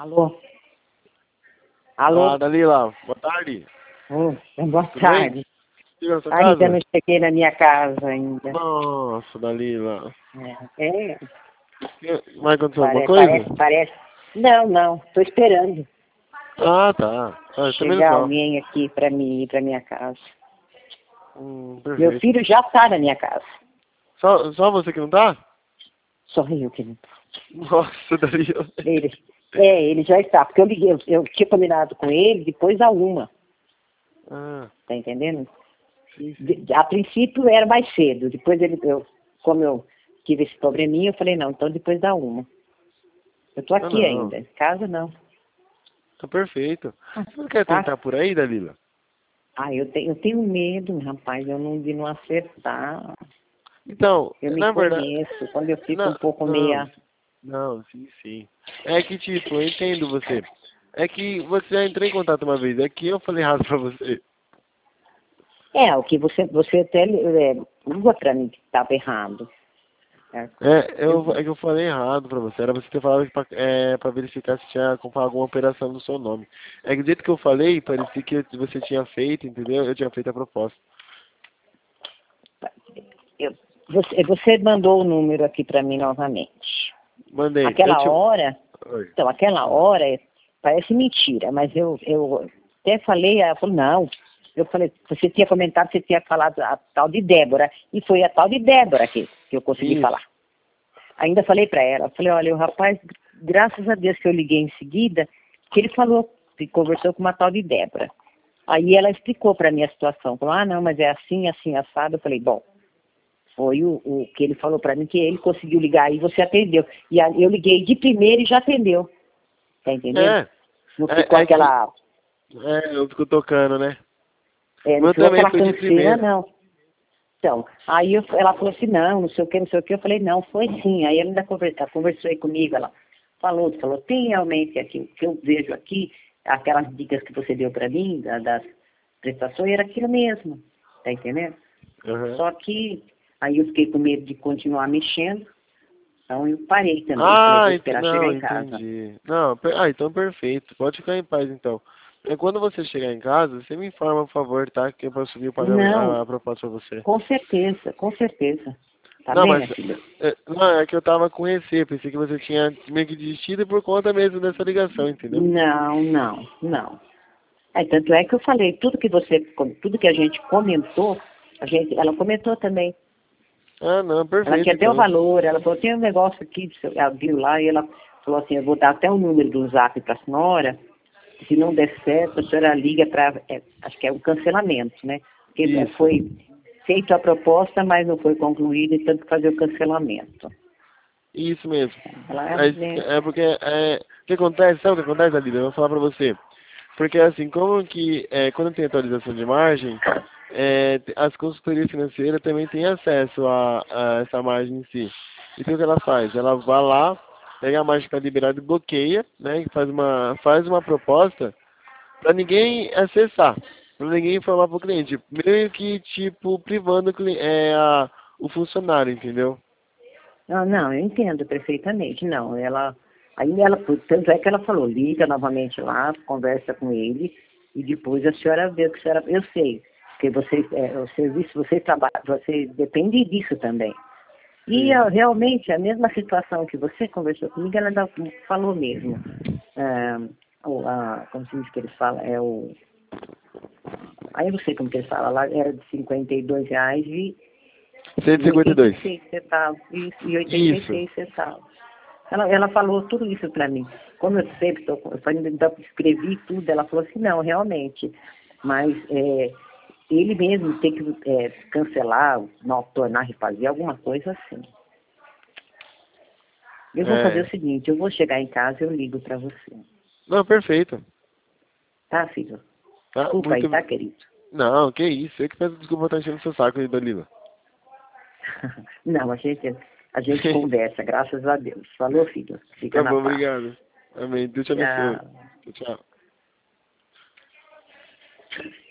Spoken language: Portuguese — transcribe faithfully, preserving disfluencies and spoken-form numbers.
Alô? Alô? Ah, Dalila, boa tarde. Oh, boa Tudo tarde. bem? Na sua Ainda casa? não cheguei na minha casa ainda. Nossa, Dalila. É, é Vai acontecer alguma pare- coisa? parece, parece. Não, não, tô esperando Ah, tá. Ah, isso é menos chegar mal. alguém aqui pra mim ir pra minha casa. Hum, Meu perfeito. filho já tá na minha casa. Só, só você que não tá? Só eu que não. Nossa, Dalila. Ele, é, ele já está, porque eu liguei, eu, eu tinha combinado com ele depois da uma, Ah, tá entendendo? sim, sim. De- a princípio era mais cedo, depois ele, eu, como eu tive esse probleminha, eu falei, não, então depois da uma. Eu tô Não, aqui não. ainda, em casa não. Tá perfeito. Você não quer Tá? tentar por aí, Dalila? Ah, eu tenho, eu tenho medo, rapaz, eu não, de não acertar. Então, Eu me na verdade... conheço, quando eu fico um Não, pouco não, meia... não, sim, sim. É que, tipo, eu entendo você. É que você já entrou em contato uma vez. É que eu falei errado pra você. É, o que você, você até é, liga pra mim que estava errado. É, É, eu, eu, é que eu falei errado pra você. Era você ter falado pra, é, pra verificar se tinha alguma operação no seu nome. É que do jeito que eu falei, parecia que você tinha feito, entendeu? Eu tinha feito a proposta. eu, você, você mandou o número aqui pra mim novamente. Mandei. Eu Aquela te... hora, Oi. então, aquela hora é- parece mentira, mas eu, eu até falei, ela falou, não. Eu falei, você tinha comentado, você tinha falado a tal de Débora, e foi a tal de Débora que, que eu consegui Isso. falar. Ainda falei para ela, falei, olha, o rapaz, graças a Deus que eu liguei em seguida, que ele falou, que conversou com uma tal de Débora. Aí ela explicou para mim a situação, falou, ah, não, mas é assim, assim, assado. Eu falei, bom, foi o, o que ele falou para mim, que ele conseguiu ligar e você atendeu. E a, eu liguei de primeira e já atendeu, tá entendendo? É. Não ficou É, é que... aquela, É, eu fico tocando, né? é, O não meu ficou também aquela foi de canseira, primeira. não. Então, aí eu, ela falou assim, não, não sei o que, não sei o que. Eu falei, não, foi sim. Aí ela ainda conversa, conversou aí comigo, ela falou, falou, tem realmente aqui, o que eu vejo aqui, aquelas dicas que você deu para mim, da, das prestações, era aquilo mesmo, tá entendendo? Uhum. Só que aí eu fiquei com medo de continuar mexendo, então eu parei também, falei, Ah, vou ent... esperar chegar não, em casa. entendi. Não, per- ah, então perfeito. Pode ficar em paz, então. E quando você chegar em casa, você me informa, por favor, tá? Que eu posso subir o pagamento, Não, a, a proposta pra você. com certeza, com certeza. Tá Não, bem, mas... minha filha? É, não, é que eu tava com receio. Pensei que você tinha meio que desistido por conta mesmo dessa ligação, entendeu? Não, não, não. É, tanto é que eu falei, tudo que você, tudo que a gente comentou, a gente, ela comentou também. Ah, não, Ela perfeito, tinha até o então. valor, ela falou, tem um negócio aqui, ela viu lá, e ela falou assim, eu vou dar até o número do zap para a senhora, se não der certo, a senhora liga para, é, acho que é um cancelamento, né? Porque Isso. foi feita a proposta, mas não foi concluída, e tanto que fazer o cancelamento. Isso mesmo. Ela, É, né? é porque... É, o que acontece? Sabe o que acontece, Alida? Eu vou falar pra você. Porque assim, como que é, quando tem atualização de margem, é, as consultorias financeiras também têm acesso a, a essa margem em si. Então o que ela faz? Ela vai lá, pega a margem que está liberada e bloqueia, né? E faz uma, faz uma proposta para ninguém acessar, para ninguém informar para o cliente. Meio que tipo privando o, cli- é, a, o funcionário, entendeu? Não, não, eu entendo perfeitamente. Não, ela. Aí ela, tanto é que ela falou, liga novamente lá, conversa com ele, e depois a senhora vê o que a senhora. Eu sei, porque vocês, é, o serviço, vocês trabalham, vocês dependem disso também. E Sim. ah, realmente, a mesma situação que você conversou comigo, ela ainda falou mesmo. Ah, o, a, como se diz que eles falam? É o. Aí eu não sei como que eles falam lá, era de cinquenta e dois reais e cento e e cinquenta e oitenta e dois. seis centavos, isso, e oitenta e Isso. seis centavos. Ela, ela falou tudo isso para mim. Como eu sempre estou, eu falei, então, escrevi tudo, ela falou assim, não, realmente, mas é, ele mesmo tem que é, cancelar, não, tornar, refazer, alguma coisa assim. Eu vou fazer É. o seguinte, eu vou chegar em casa e eu ligo para você. Não, perfeito. Tá, filho? Tá? Desculpa aí, Muito. tá, querido? Não, que isso. Eu que peço desculpa estar enchendo seu saco aí, Dalila. Não, a gente, a gente conversa, graças a Deus. Falou, filho? Fica Tá na bom, paz. obrigado. Amém. Deus te abençoe. Tchau. Tchau, tchau.